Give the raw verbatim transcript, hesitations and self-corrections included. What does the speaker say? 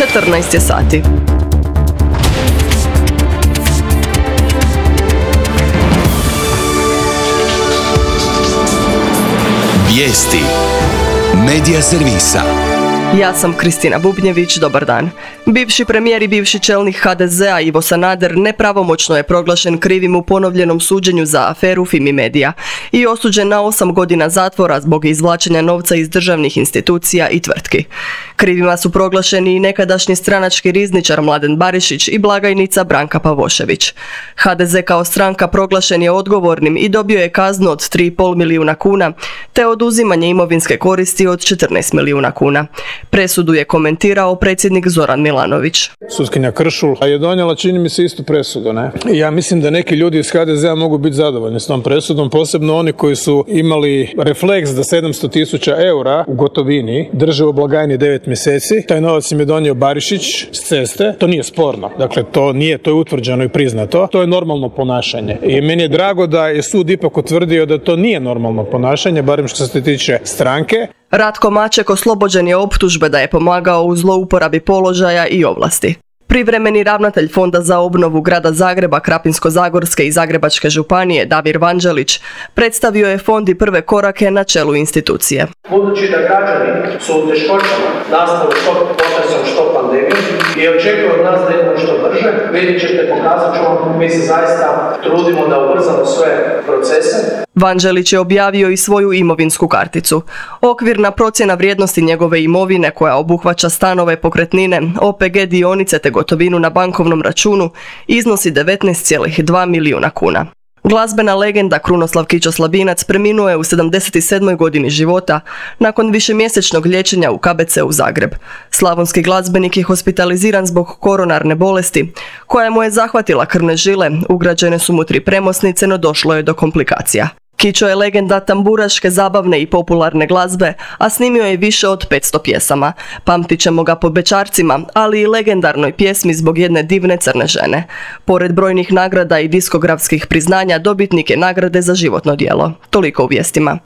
četrnaest je sati. Vijesti Medija servisa. Ja sam Kristina Bubnjević, dobar dan. Bivši premijer i bivši čelnik ha de zea Ivo Sanader nepravomoćno je proglašen krivim u ponovljenom suđenju za aferu Fimi Medija i osuđen na osam godina zatvora zbog izvlačenja novca iz državnih institucija i tvrtki. Krivima su proglašeni i nekadašnji stranački rizničar Mladen Barišić i blagajnica Branka Pavošević. ha de ze kao stranka proglašen je odgovornim i dobio je kaznu od tri i pol milijuna kuna te oduzimanje imovinske koristi od četrnaest milijuna kuna. Presudu je komentirao predsjednik Zoran Milanović. Sutkinja Kršul je donijela, čini mi se, istu presudu. Ne? Ja mislim da neki ljudi iz ha de zea mogu biti zadovoljni s tom presudom, posebno oni koji su imali refleks da sedamsto tisuća eura u gotovini drže u blagajni devet mjeseci. Taj novac im je donio Barišić s ceste. To nije sporno. Dakle, to nije, to je utvrđeno i priznato. To je normalno ponašanje. I meni je drago da je sud ipak utvrdio da to nije normalno ponašanje, barem što se tiče stranke. Ratko Maček oslobođen je optužbe da je pomagao u zlouporabi položaja i ovlasti. Privremeni ravnatelj Fonda za obnovu grada Zagreba, Krapinsko-zagorske i Zagrebačke županije Damir Vanđelić predstavio je fond i prve korake na čelu institucije. Budući da građani su u teškoćama nastali što potresom, što pandemijom i očekuju od nas da idemo što brže, vidjet ćete, pokazat ću vam, mi se zaista trudimo da ubrzamo sve procese. Vanđelić je objavio i svoju imovinsku karticu. Okvirna procjena vrijednosti njegove imovine koja obuhvaća stanove, pokretnine, o pe ge dionice te gotovinu na bankovnom računu iznosi devetnaest zarez dva milijuna kuna. Glazbena legenda Krunoslav Kićo Slabinac preminuo je u sedamdeset sedmoj godini života nakon višemjesečnog liječenja u ka be ce u Zagreb. Slavonski glazbenik je hospitaliziran zbog koronarne bolesti koja mu je zahvatila krvne žile, ugrađene su mu tri premosnice, no došlo je do komplikacija. Kićo je legenda tamburaške, zabavne i popularne glazbe, a snimio je više od petsto pjesama. Pamtit ćemo ga po Bećarcima, ali i legendarnoj pjesmi Zbog jedne divne crne žene. Pored brojnih nagrada i diskografskih priznanja, dobitnik je nagrade za životno djelo. Toliko u vijestima.